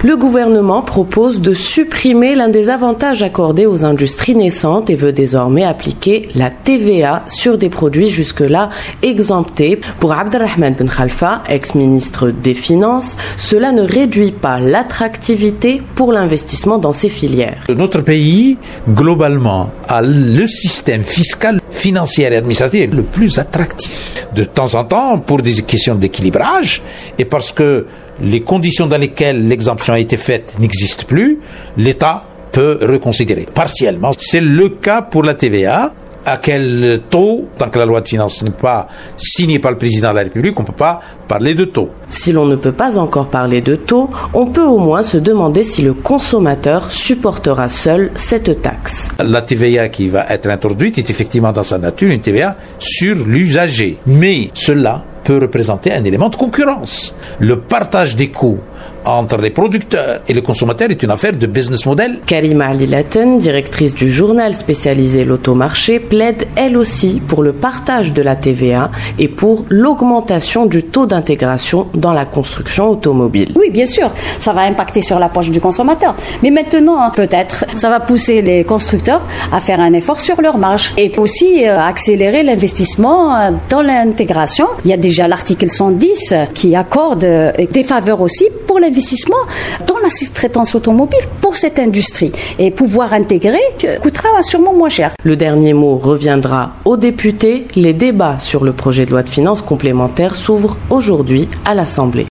Le gouvernement propose de supprimer l'un des avantages accordés aux industries naissantes et veut désormais appliquer la TVA sur des produits jusque-là exemptés. Pour Abdelrahman Ben Khalfa, ex-ministre des Finances, cela ne réduit pas l'attractivité pour l'investissement dans ces filières. Notre pays, globalement, a le système fiscal, financier et administratif le plus attractif. De temps en temps, pour des questions d'équilibrage, et parce que les conditions dans lesquelles l'exemption a été faite n'existent plus, l'État peut reconsidérer partiellement. C'est le cas pour la TVA. À quel taux, tant que la loi de finances n'est pas signée par le président de la République, on ne peut pas parler de taux. Si l'on ne peut pas encore parler de taux, on peut au moins se demander si le consommateur supportera seul cette taxe. La TVA qui va être introduite est effectivement dans sa nature une TVA sur l'usager. Mais cela peut représenter un élément de concurrence. Le partage des coûts entre les producteurs et les consommateurs est une affaire de business model. Karima Alilaten, directrice du journal spécialisé L'Automarché, plaide elle aussi pour le partage de la TVA et pour l'augmentation du taux d'intégration dans la construction automobile. Oui, bien sûr, ça va impacter sur la poche du consommateur. Mais maintenant, peut-être, ça va pousser les constructeurs à faire un effort sur leur marge et aussi accélérer l'investissement dans l'intégration. Il y a déjà l'article 110 qui accorde des faveurs aussi pour l'investissement dans la sous-traitance automobile pour cette industrie. Et pouvoir intégrer coûtera sûrement moins cher. Le dernier mot reviendra aux députés. Les débats sur le projet de loi de finances complémentaire s'ouvrent aujourd'hui à l'Assemblée.